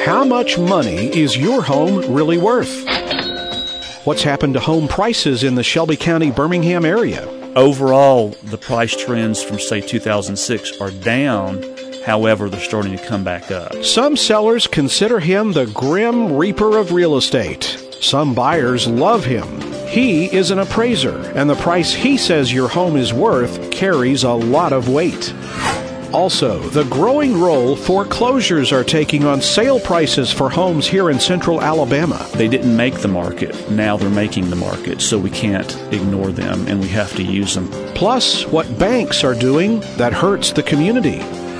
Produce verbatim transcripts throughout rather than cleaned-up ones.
How much money is your home really worth? What's happened to home prices in the Shelby County, Birmingham area? Overall, the price trends from, say, two thousand six are down. However, they're starting to come back up. Some sellers consider him the Grim Reaper of real estate. Some buyers love him. He is an appraiser, and the price he says your home is worth carries a lot of weight. Also, the growing role foreclosures are taking on sale prices for homes here in central Alabama. They didn't make the market. Now they're making the market, so we can't ignore them, and we have to use them. Plus, what banks are doing that hurts the community.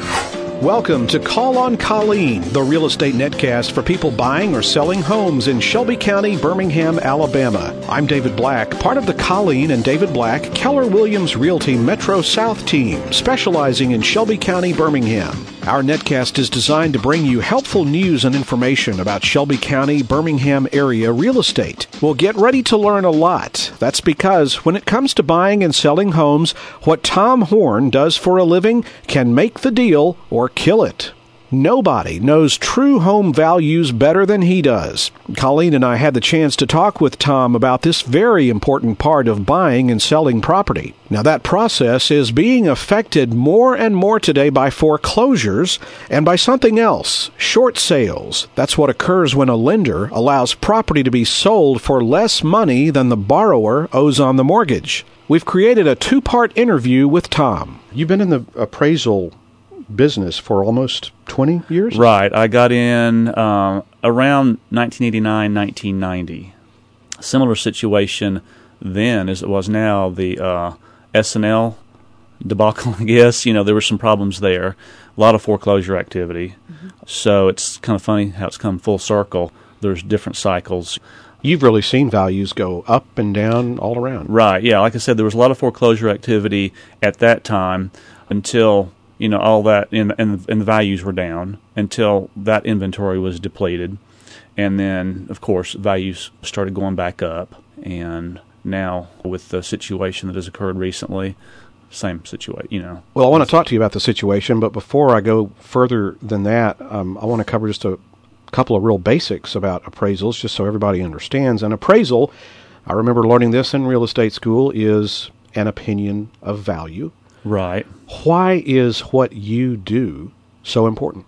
Welcome to Call on Colleen, the real estate netcast for people buying or selling homes in Shelby County, Birmingham, Alabama. I'm David Black, part of the Colleen and David Black Keller Williams Realty Metro South team, specializing in Shelby County, Birmingham. Our netcast is designed to bring you helpful news and information about Shelby County, Birmingham area real estate. Well, get ready to learn a lot. That's because when it comes to buying and selling homes, what Tom Horn does for a living can make the deal or kill it. Nobody knows true home values better than he does. Colleen and I had the chance to talk with Tom about this very important part of buying and selling property. Now, that process is being affected more and more today by foreclosures and by something else, short sales. That's what occurs when a lender allows property to be sold for less money than the borrower owes on the mortgage. We've created a two-part interview with Tom. You've been in the appraisal business for almost twenty years? Right. I got in uh, around nineteen eighty-nine, nineteen ninety. Similar situation then as it was now. The uh, S and L debacle, I guess. You know, there were some problems there. A lot of foreclosure activity. Mm-hmm. So it's kind of funny how it's come full circle. There's different cycles. You've really seen values go up and down all around. Right. Yeah. Like I said, there was a lot of foreclosure activity at that time until... You know, all that, and, and, and the values were down until that inventory was depleted. And then, of course, values started going back up. And now, with the situation that has occurred recently, same situation, you know. Well, I want to talk to you about the situation, but before I go further than that, um, I want to cover just a couple of real basics about appraisals, just so everybody understands. An appraisal, I remember learning this in real estate school, is an opinion of value. Right. Why is what you do so important?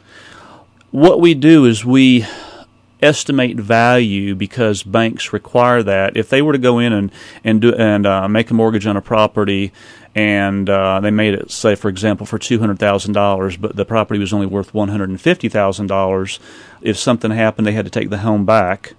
What we do is we estimate value because banks require that. If they were to go in and and do and uh, make a mortgage on a property, and uh, they made it, say, for example, for two hundred thousand dollars, but the property was only worth one hundred and fifty thousand dollars, if something happened, they had to take the home back,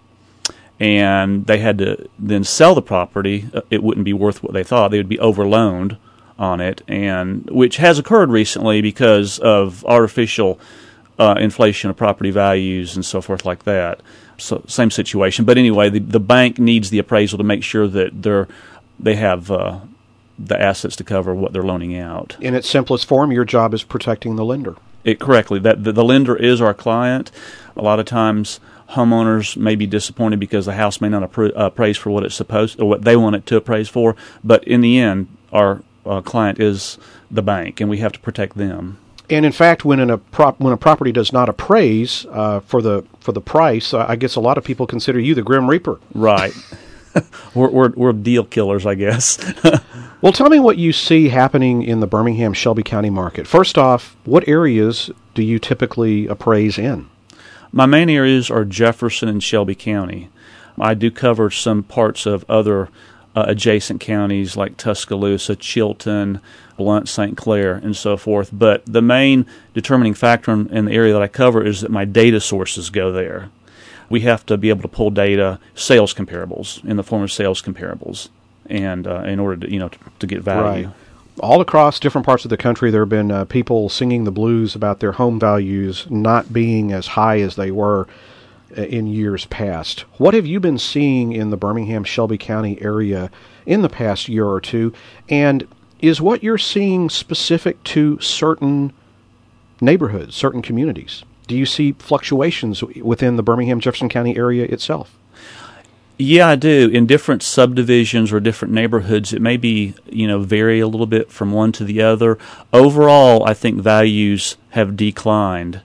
and they had to then sell the property. It wouldn't be worth what they thought. They would be overloaned on it, and which has occurred recently because of artificial uh, inflation of property values and so forth like that. So same situation. But anyway, the, the bank needs the appraisal to make sure that they're they have uh, the assets to cover what they're loaning out. In its simplest form, your job is protecting the lender. It correctly. That the, the lender is our client. A lot of times, homeowners may be disappointed because the house may not appra- appraise for what it's supposed or what they want it to appraise for. But in the end, our Uh, client is the bank, and we have to protect them. And in fact, when in a prop when a property does not appraise uh, for the for the price, uh, I guess a lot of people consider you the Grim Reaper. Right. we're, we're we're deal killers, I guess. Well, tell me what you see happening in the Birmingham Shelby County market. First off, what areas do you typically appraise in? My main areas are Jefferson and Shelby County. I do cover some parts of other Uh, adjacent counties like Tuscaloosa, Chilton, Blount, Saint Clair, and so forth. But the main determining factor in, in the area that I cover is that my data sources go there. We have to be able to pull data, sales comparables, in the form of sales comparables, and uh, in order to you know to, to get value. Right. All across different parts of the country, there have been uh, people singing the blues about their home values not being as high as they were in years past. What have you been seeing in the Birmingham Shelby County area in the past year or two? And is what you're seeing specific to certain neighborhoods, certain communities? Do you see fluctuations within the Birmingham Jefferson County area itself? Yeah, I do. In different subdivisions or different neighborhoods, it may be, you know, vary a little bit from one to the other. Overall, I think values have declined.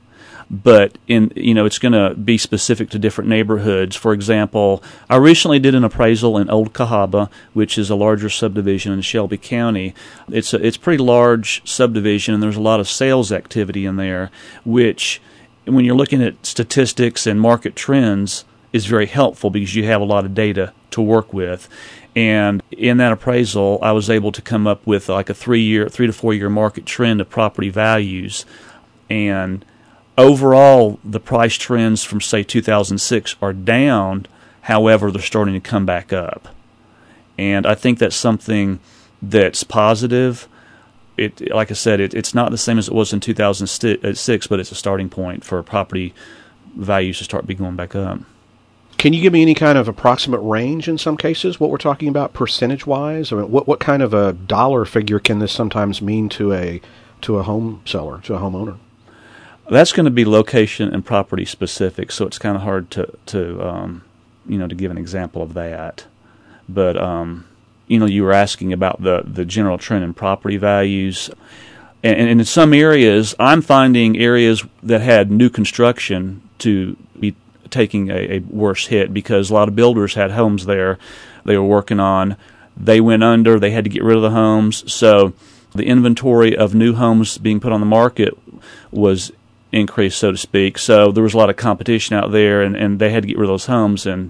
but in you know it's going to be specific to different neighborhoods. For example, I recently did an appraisal in Old Cahaba, which is a larger subdivision in Shelby County. It's a, it's a pretty large subdivision, and there's a lot of sales activity in there, which, when you're looking at statistics and market trends, is very helpful because you have a lot of data to work with. And in that appraisal, I was able to come up with like a three-year, three to four-year market trend of property values. And overall, the price trends from, say, two thousand six are down. However, they're starting to come back up. And I think that's something that's positive. It, like I said, it, it's not the same as it was in two thousand six, but it's a starting point for property values to start be going back up. Can you give me any kind of approximate range in some cases, what we're talking about percentage-wise? I mean, what what kind of a dollar figure can this sometimes mean to a to a home seller, to a homeowner? That's going to be location and property specific, so it's kind of hard to, to um, you know, to give an example of that. But, um, you know, you were asking about the, the general trend in property values. And, and in some areas, I'm finding areas that had new construction to be taking a, a worse hit because a lot of builders had homes there they were working on. They went under. They had to get rid of the homes. So the inventory of new homes being put on the market was increased, so to speak. So there was a lot of competition out there, and, and they had to get rid of those homes. And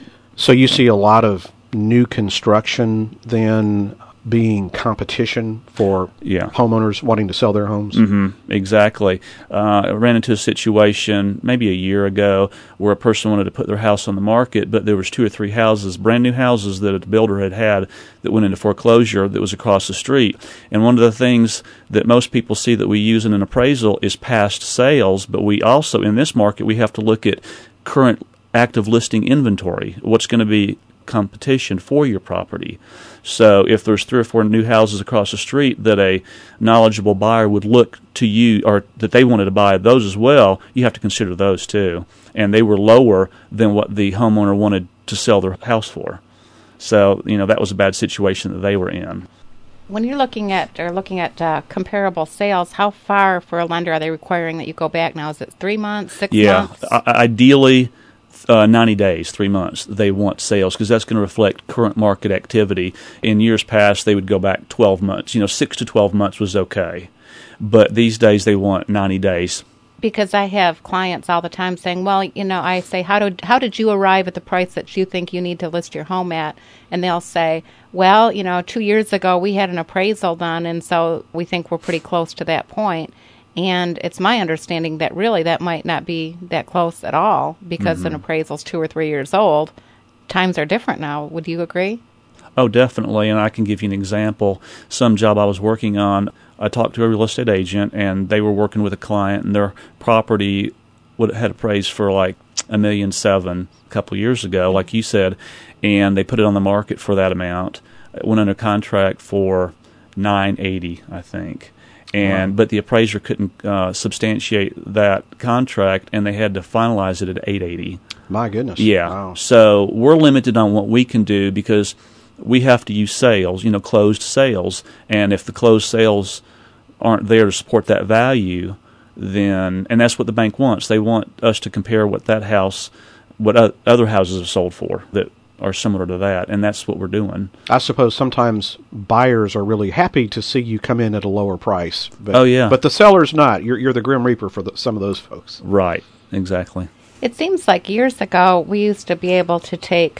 so you see a lot of new construction then being competition for yeah. homeowners wanting to sell their homes? Mm-hmm, exactly. Uh, I ran into a situation maybe a year ago where a person wanted to put their house on the market, but there was two or three houses, brand new houses that a builder had had that went into foreclosure that was across the street. And one of the things that most people see that we use in an appraisal is past sales, but we also, in this market, we have to look at current active listing inventory, what's going to be competition for your property. So if there's three or four new houses across the street that a knowledgeable buyer would look to you, or that they wanted to buy those as well, you have to consider those too. And they were lower than what the homeowner wanted to sell their house for. So, you know, that was a bad situation that they were in. When you're looking at or looking at uh, comparable sales, how far for a lender are they requiring that you go back now? Is it three months, six yeah, months? Yeah, I- ideally Uh, ninety days, three months, they want sales because that's going to reflect current market activity. In years past, they would go back twelve months. You know, six to twelve months was okay. But these days, they want ninety days. Because I have clients all the time saying, well, you know, I say, how did, how did you arrive at the price that you think you need to list your home at? And they'll say, well, you know, two years ago, we had an appraisal done, and so we think we're pretty close to that point. And it's my understanding that really that might not be that close at all because mm-hmm. an appraisal's two or three years old. Times are different now. Would you agree? Oh, definitely. And I can give you an example. Some job I was working on, I talked to a real estate agent, and they were working with a client, and their property would had appraised for like a million seven a couple of years ago, like you said, and they put it on the market for that amount. It went under contract for nine eighty, I think. And wow. But the appraiser couldn't uh, substantiate that contract, and they had to finalize it at eight eighty. My goodness! Yeah. Wow. So we're limited on what we can do because we have to use sales, you know, closed sales, and if the closed sales aren't there to support that value, then and that's what the bank wants. They want us to compare what that house, what other houses have sold for that are similar to that, and that's what we're doing. I suppose sometimes buyers are really happy to see you come in at a lower price. But, oh, yeah. But the seller's not. You're you're the Grim Reaper for the, some of those folks. Right, exactly. It seems like years ago we used to be able to take,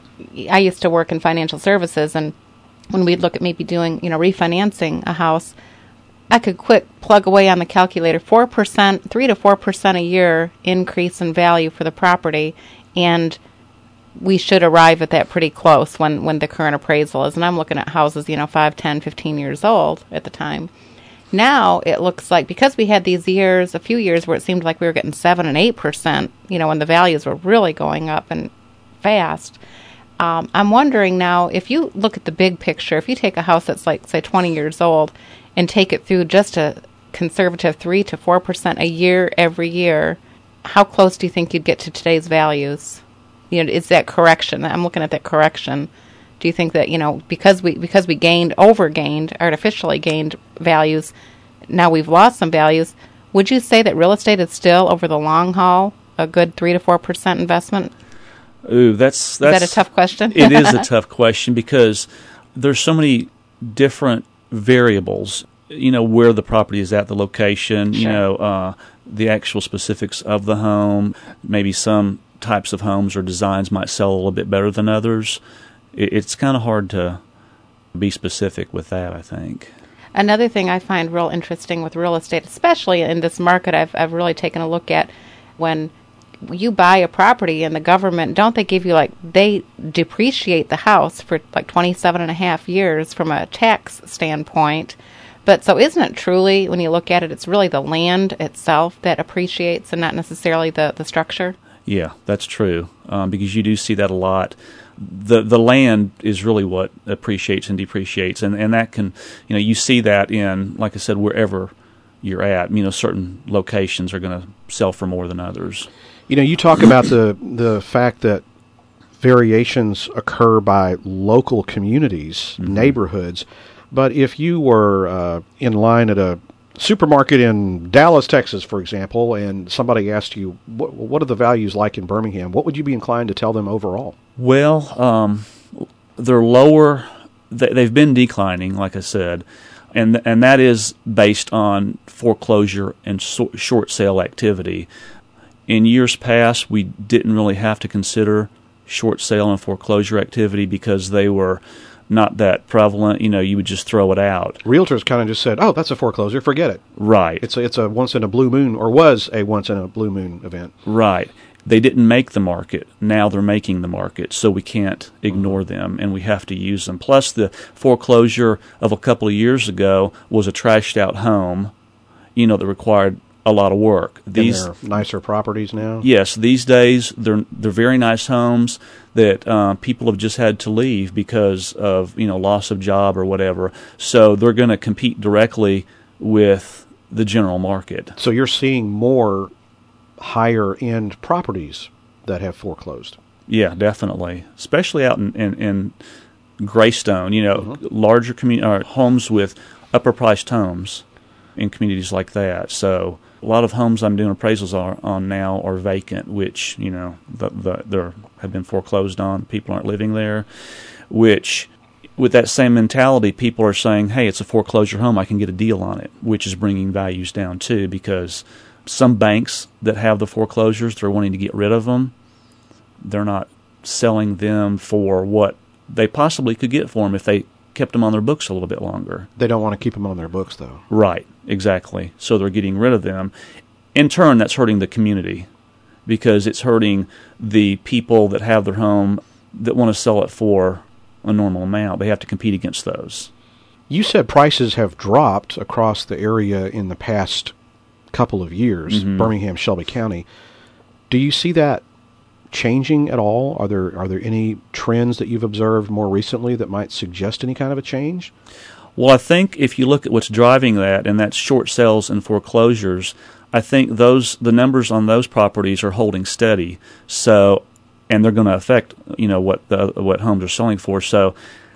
I used to work in financial services, and when we'd look at maybe doing, you know, refinancing a house, I could quick plug away on the calculator, four percent, three to four percent a year increase in value for the property, and we should arrive at that pretty close when, when the current appraisal is. And I'm looking at houses, you know, five, ten, fifteen years old at the time. Now it looks like, because we had these years, a few years where it seemed like we were getting seven and eight percent, you know, when the values were really going up and fast. Um, I'm wondering now, if you look at the big picture, if you take a house that's like, say, twenty years old and take it through just a conservative three to four percent a year every year, how close do you think you'd get to today's values? You know, is that correction? I'm looking at that correction. Do you think that, you know, because we because we gained, over-gained, artificially gained values, now we've lost some values, Would you say that real estate is still, over the long haul, a good three to four percent investment? Ooh, that's that's is that a tough question? It is a tough question because there's so many different variables. You know, where the property is at, the location. Sure. You know, uh, the actual specifics of the home. Maybe some types of homes or designs might sell a little bit better than others. It, it's kind of hard to be specific with that, I think. Another thing I find real interesting with real estate, especially in this market, I've I've really taken a look at when you buy a property and the government, don't they give you like, they depreciate the house for like twenty-seven and a half years from a tax standpoint. But so isn't it truly, when you look at it, it's really the land itself that appreciates and not necessarily the, the structure? Yeah, that's true, um, because you do see that a lot. The the land is really what appreciates and depreciates, and, and that can, you know, you see that in, like I said, wherever you're at. You know, certain locations are going to sell for more than others. You know, you talk about the the fact that variations occur by local communities, mm-hmm. neighborhoods, but if you were uh, in line at a supermarket in Dallas, Texas, for example, and somebody asked you, what, what are the values like in Birmingham, what would you be inclined to tell them overall? Well, um, they're lower. They've been declining, like I said, and and that is based on foreclosure and so, short sale activity. In years past, we didn't really have to consider short sale and foreclosure activity because they were not that prevalent. You know, you would just throw it out. Realtors kind of just said, "Oh, that's a foreclosure. Forget it." Right. It's a, it's a once in a blue moon, or was a once in a blue moon event. Right. They didn't make the market. Now they're making the market, so we can't ignore mm-hmm. them, and we have to use them. Plus, the foreclosure of a couple of years ago was a trashed out home, you know, that required a lot of work. These and they're nicer properties now? Yes. These days, they're they're very nice homes that uh, people have just had to leave because of, you know, loss of job or whatever. So they're going to compete directly with the general market. So you're seeing more higher-end properties that have foreclosed. Yeah, definitely, especially out in, in, in Greystone, you know, mm-hmm. larger commu- uh, homes with upper-priced homes in communities like that. So a lot of homes I'm doing appraisals are, on now are vacant, which, you know, the, the, they're, have been foreclosed on. People aren't living there, which with that same mentality, people are saying, hey, it's a foreclosure home, I can get a deal on it, which is bringing values down too, because some banks that have the foreclosures, they're wanting to get rid of them. They're not selling them for what they possibly could get for them if they kept them on their books a little bit longer. They don't want to keep them on their books, though. Right, exactly. So they're getting rid of them. In turn, that's hurting the community because it's hurting the people that have their home that want to sell it for a normal amount. They have to compete against those. You said prices have dropped across the area in the past couple of years, mm-hmm. Birmingham, Shelby County. Do you see that changing at all? Are there are there any trends that you've observed more recently that might suggest any kind of a change? Well, I think if you look at what's driving that, and that's short sales and foreclosures, I think those the numbers on those properties are holding steady. So, and they're going to affect, you know, what the what homes are selling for. So,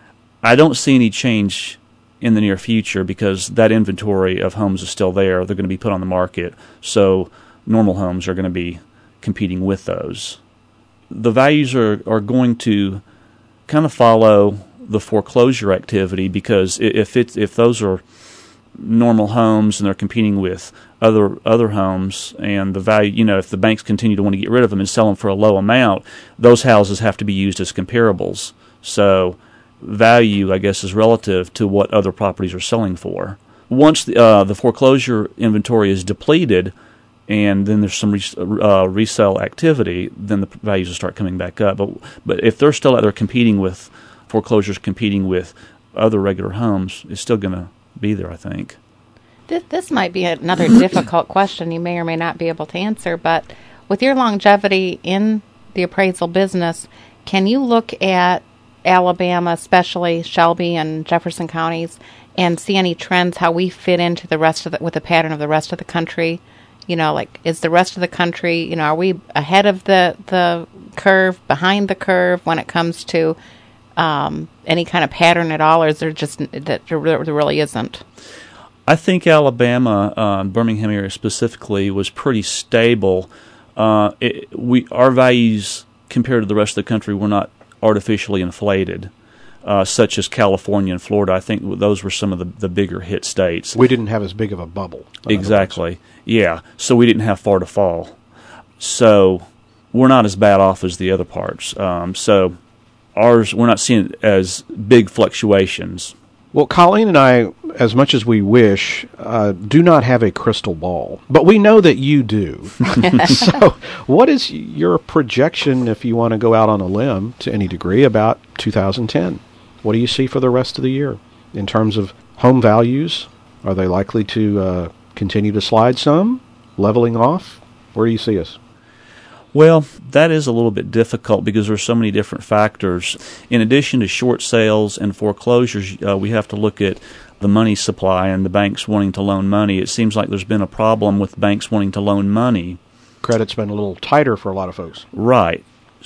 I don't see any change in the near future because that inventory of homes is still there. They're going to be put on the market. So, normal homes are going to be competing with those. The values are, are going to kind of follow the foreclosure activity because if it if those are normal homes and they're competing with other other homes and the value, you know, if the banks continue to want to get rid of them and sell them for a low amount, those houses have to be used as comparables. So value, I guess, is relative to what other properties are selling for. Once the, uh, the foreclosure inventory is depleted, and then there's some res- uh, resale activity, then the values will start coming back up. But but if they're still out there competing with foreclosures, competing with other regular homes, it's still going to be there, I think. This, this might be another difficult question you may or may not be able to answer, but with your longevity in the appraisal business, can you look at Alabama, especially Shelby and Jefferson counties, and see any trends, how we fit into the rest of the, with the pattern of the rest of the country? You know, like, is the rest of the country, you know, are we ahead of the, the curve, behind the curve when it comes to um, any kind of pattern at all, or is there just, that there really isn't? I think Alabama, uh, Birmingham area specifically, was pretty stable. Uh, it, we our values compared to the rest of the country were not artificially inflated, uh, such as California and Florida. I think those were some of the, the bigger hit states. We didn't have as big of a bubble. Exactly. Yeah. So we didn't have far to fall. So we're not as bad off as the other parts. Um, so ours, we're not seeing as big fluctuations. Well, Colleen and I, as much as we wish, uh, do not have a crystal ball, but we know that you do. So what is your projection, if you want to go out on a limb to any degree, about two thousand ten? What do you see for the rest of the year in terms of home values? Are they likely to uh, continue to slide some, leveling off? Where do you see us? Well, that is a little bit difficult because there are so many different factors. In addition to short sales and foreclosures, uh, we have to look at the money supply and the banks wanting to loan money. It seems like there's been a problem with banks wanting to loan money. Credit's been a little tighter for a lot of folks. Right.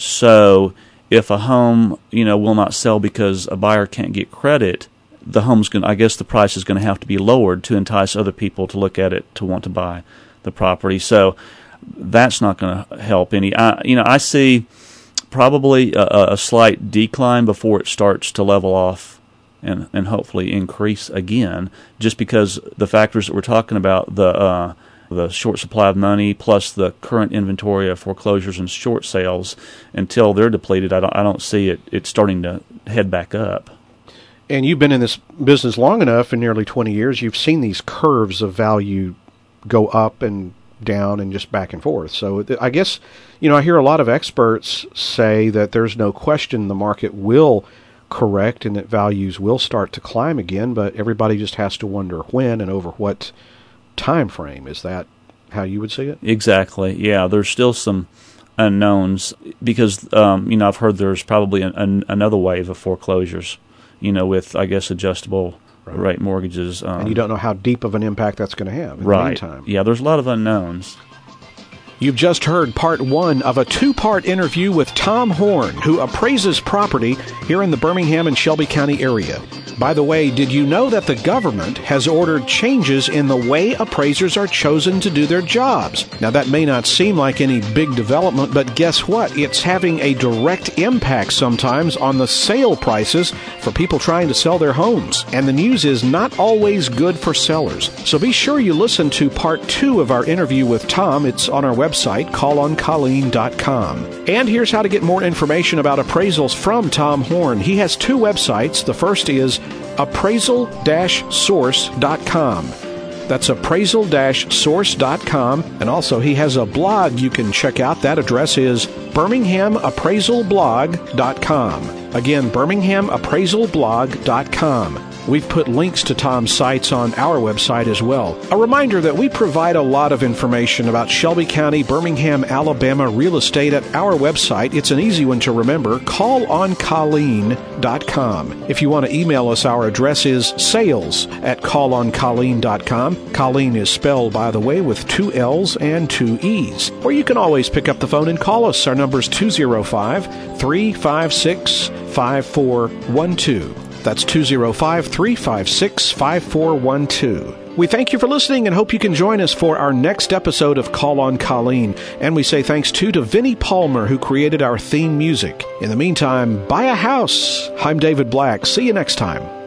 So if a home, you know, will not sell because a buyer can't get credit, the home's going I guess the price is going to have to be lowered to entice other people to look at it to want to buy the property. So that's not going to help any. I, you know, I see probably a, a slight decline before it starts to level off and, and hopefully increase again, just because the factors that we're talking about, the uh, the short supply of money plus the current inventory of foreclosures and short sales, until they're depleted, I don't, I don't see it, it starting to head back up. And you've been in this business long enough, in nearly twenty years, you've seen these curves of value go up and down and just back and forth. So I guess, you know, I hear a lot of experts say that there's no question the market will correct and that values will start to climb again, but everybody just has to wonder when and over what time frame. Is that how you would see it? Exactly. Yeah, there's still some unknowns because, um, you know, I've heard there's probably an, an, another wave of foreclosures, you know, with, I guess, adjustable Right. rate mortgages. Um, and you don't know how deep of an impact that's going to have in right. the meantime. Yeah, there's a lot of unknowns. You've just heard part one of a two-part interview with Tom Horn, who appraises property here in the Birmingham and Shelby County area. By the way, did you know that the government has ordered changes in the way appraisers are chosen to do their jobs? Now, that may not seem like any big development, but guess what? It's having a direct impact sometimes on the sale prices for people trying to sell their homes. And the news is not always good for sellers. So be sure you listen to part two of our interview with Tom. It's on our website, call on colleen dot com. And here's how to get more information about appraisals from Tom Horn. He has two websites. The first is appraisal dash source dot com. That's appraisal dash source dot com. And also he has a blog you can check out. That address is birmingham appraisal blog dot com. Again, birmingham appraisal blog dot com. We've put links to Tom's sites on our website as well. A reminder that we provide a lot of information about Shelby County, Birmingham, Alabama real estate at our website. It's an easy one to remember, call on colleen dot com. If you want to email us, our address is sales at call on colleen dot com. Colleen is spelled, by the way, with two L's and two E's. Or you can always pick up the phone and call us. Our number is two oh five, three five six, five four one two. That's two oh five, three five six, five four one two. We thank you for listening and hope you can join us for our next episode of Call on Colleen. And we say thanks too to Vinnie Palmer, who created our theme music. In the meantime, buy a house. I'm David Black. See you next time.